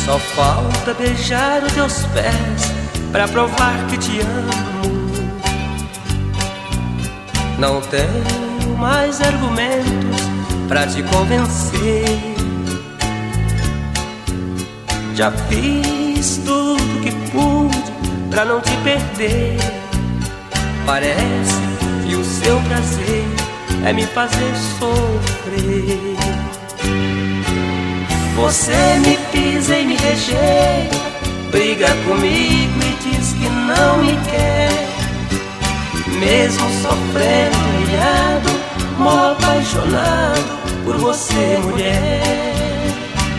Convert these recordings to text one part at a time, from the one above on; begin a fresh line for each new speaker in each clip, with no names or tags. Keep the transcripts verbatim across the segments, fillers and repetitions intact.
Só falta beijar os teus pés pra provar que te amo. Não tenho mais argumentos pra te convencer. Já fiz tudo que pude pra não te perder. Parece que o seu prazer é me fazer sofrer. Você me pisa e me rejeita, briga comigo e diz que não me quer. Mesmo sofrendo, humilhado, morro apaixonado por você, mulher.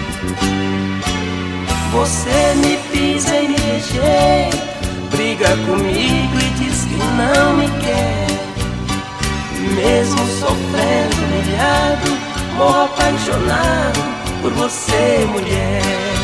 Você me pisa e me rejeita, briga comigo e diz que não me quer. Mesmo sofrendo, humilhado, morro apaixonado por você, mulher.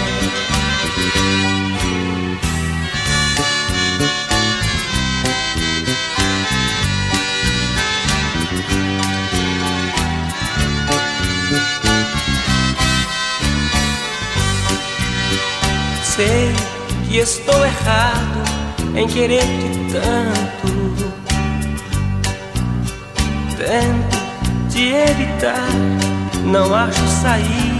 Sei que estou errado em querer-te tanto. Tento te evitar, não acho saída.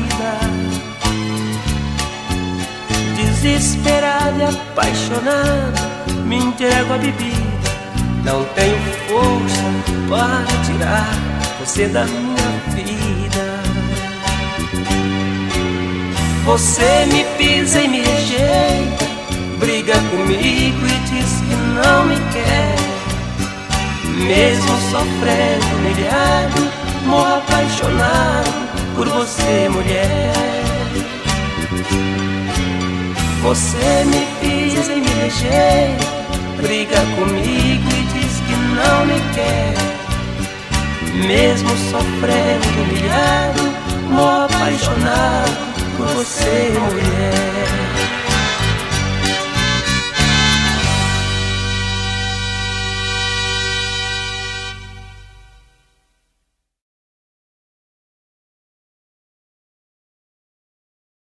Desesperado e apaixonado, me entrego à bebida. Não tenho força para tirar você da minha vida. Você me pisa e me rejeita, briga comigo e diz que não me quer. Mesmo sofrendo, humilhado, morro apaixonado por você, mulher. Você me pisa e me rejeita, briga comigo e diz que não me quer. Mesmo sofrendo, humilhado, morro apaixonado por você, mulher.